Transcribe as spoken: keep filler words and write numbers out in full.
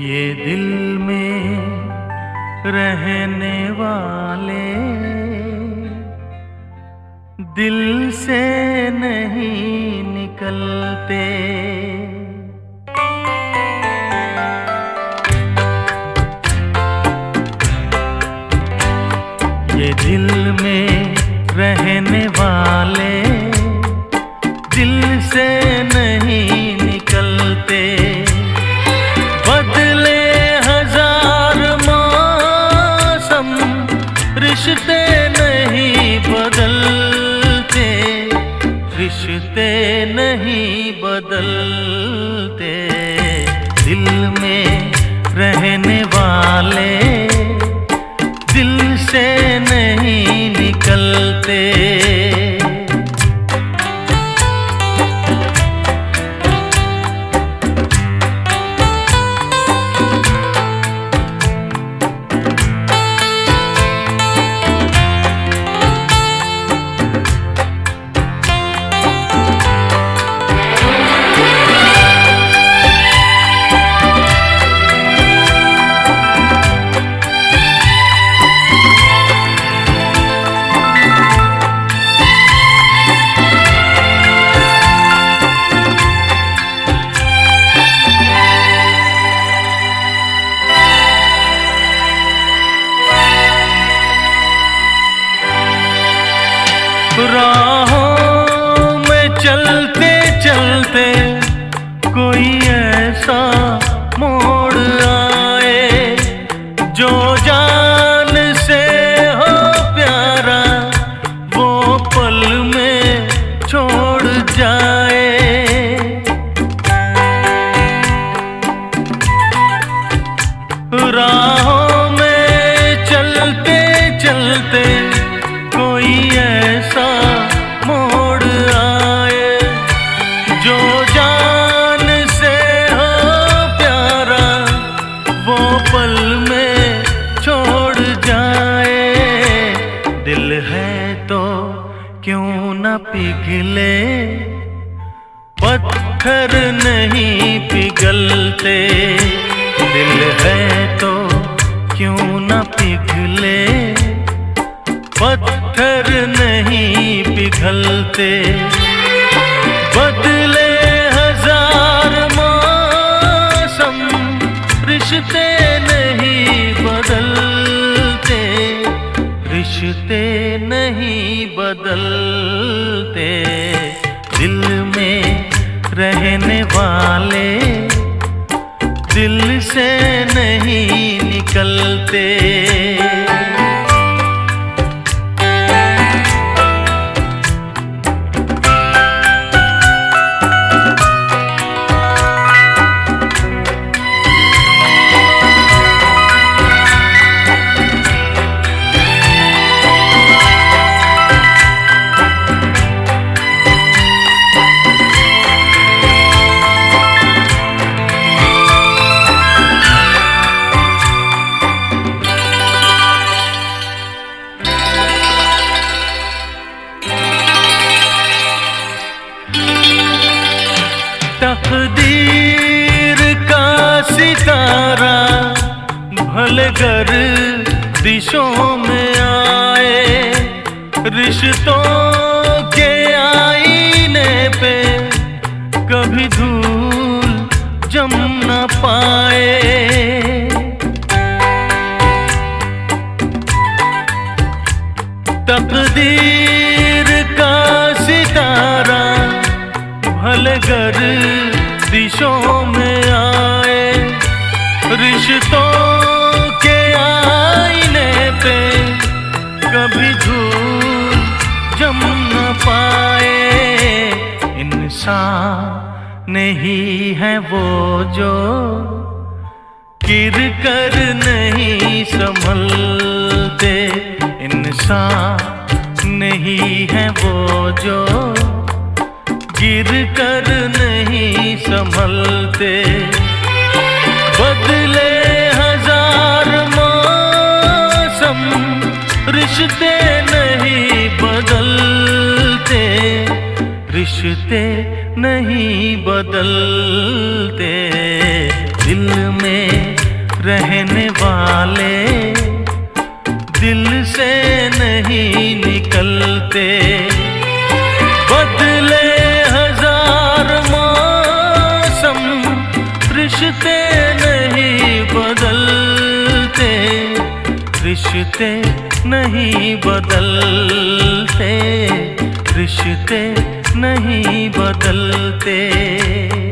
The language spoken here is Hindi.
ये दिल में रहने वाले दिल से नहीं निकलते। ये दिल में रहने वाले दिल से नहीं निकलते। बदले हजार मौसम रिश्ते नहीं बदलते, रिश्ते नहीं बदलते। दिल में रहने वाले दिल से नहीं निकलते। राहों में चलते चलते कोई ऐसा मोड़ आए जो जान से हो प्यारा वो पल में छोड़ जाए। राहों में चलते चलते कोई ऐसा मोड़ आए जो जान से हो प्यारा वो पल में छोड़ जाए। दिल है तो क्यों न पिघले, पत्थर नहीं पिघलते। दिल है तो क्यों न पिघले, पत्थर नहीं पिघलते। बदले हजार मौसम रिश्ते नहीं बदलते, रिश्ते नहीं बदलते। दिल में रहने वाले दिल से नहीं निकलते। तकदीर का सितारा भले गर्दिशों में आए, रिश्तों के आईने पे कभी धूल जम न पाए। तकदीर का सितारा भले गर्दिशों में आए, रिश्तों के आईने पे कभी धूल जम न पाए। इंसान नहीं है वो जो गिर कर नहीं संभलते। इंसान नहीं है वो जो गिर कर नहीं संभलते। बदले हजार मौसम रिश्ते नहीं बदलते, रिश्ते नहीं बदलते। दिल में रहने वाले दिल से नहीं निकलते। बदले हजार मौसम रिश्ते नहीं बदलते, रिश्ते नहीं बदलते, रिश्ते नहीं बदलते।